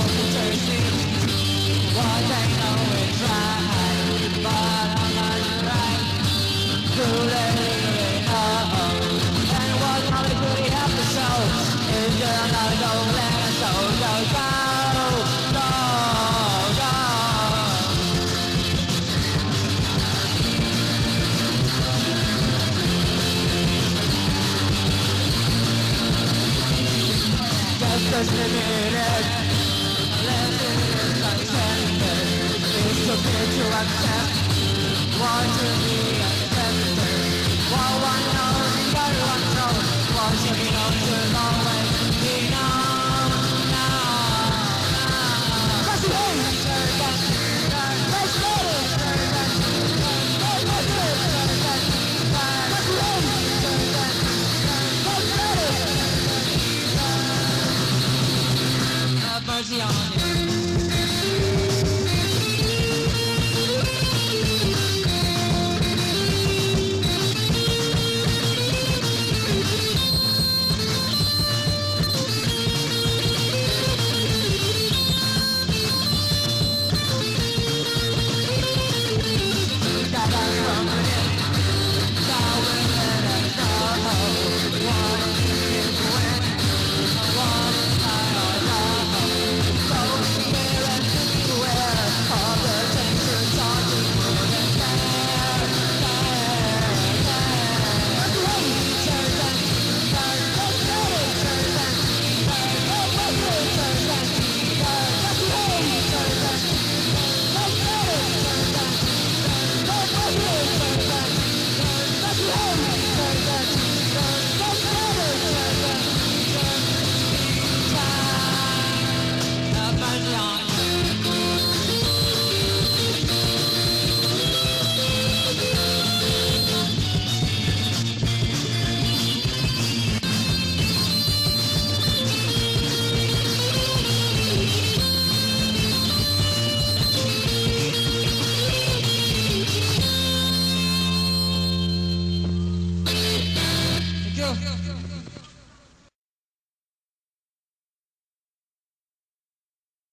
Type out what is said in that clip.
Just limited, it's so good to accept. Want to be accepted. What one knows, everyone knows. What should be known should always be known. Let's go! Let's go! Mercy on you.